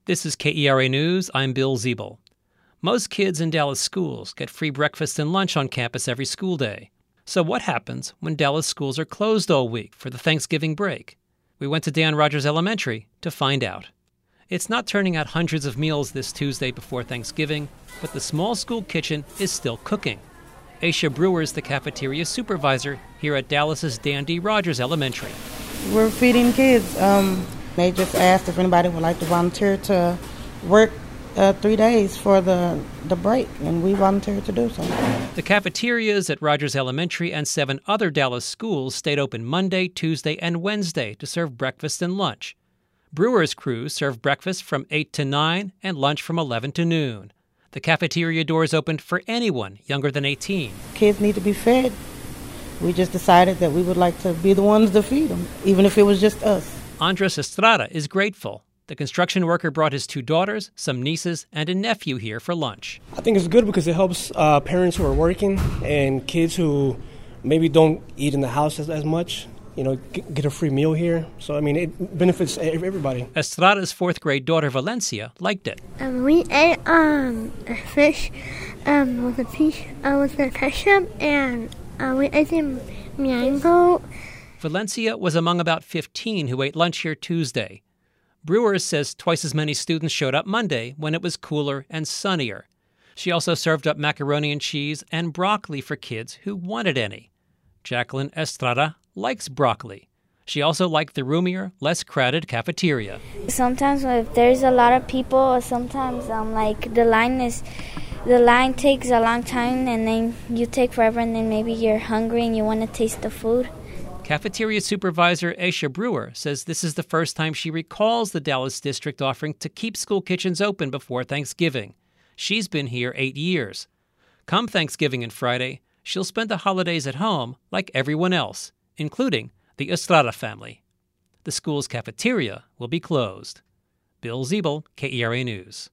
This is KERA News. I'm Bill Ziebel. Most kids in Dallas schools get free breakfast and lunch on campus every school day. So what happens when Dallas schools are closed all week for the Thanksgiving break? We went to Dan Rogers Elementary to find out. It's not turning out hundreds of meals this Tuesday before Thanksgiving, but the small school kitchen is still cooking. Aisha Brewer is the cafeteria supervisor here at Dallas's Dan D. Rogers Elementary. We're feeding kids. They just asked if anybody would like to volunteer to work 3 days for the break, and we volunteered to do so. The cafeterias at Rogers Elementary and 7 other Dallas schools stayed open Monday, Tuesday, and Wednesday to serve breakfast and lunch. Brewer's crew served breakfast from 8 to 9 and lunch from 11 to noon. The cafeteria doors opened for anyone younger than 18. Kids need to be fed. We just decided that we would like to be the ones to feed them, even if it was just us. Andres Estrada is grateful. The construction worker brought his 2 daughters, some nieces, and a nephew here for lunch. I think it's good because it helps parents who are working and kids who maybe don't eat in the house as much, get a free meal here. So, it benefits everybody. Estrada's 4th grade daughter, Valencia, liked it. We ate a fish with a ketchup, and we ate some mango. Valencia was among about 15 who ate lunch here Tuesday. Brewer says twice as many students showed up Monday when it was cooler and sunnier. She also served up macaroni and cheese and broccoli for kids who wanted any. Jacqueline Estrada likes broccoli. She also liked the roomier, less crowded cafeteria. Sometimes if there's a lot of people, sometimes the line takes a long time, and then you take forever, and then maybe you're hungry and you want to taste the food. Cafeteria supervisor Aisha Brewer says this is the first time she recalls the Dallas district offering to keep school kitchens open before Thanksgiving. She's been here 8 years. Come Thanksgiving and Friday, she'll spend the holidays at home like everyone else, including the Estrada family. The school's cafeteria will be closed. Bill Ziebel, KERA News.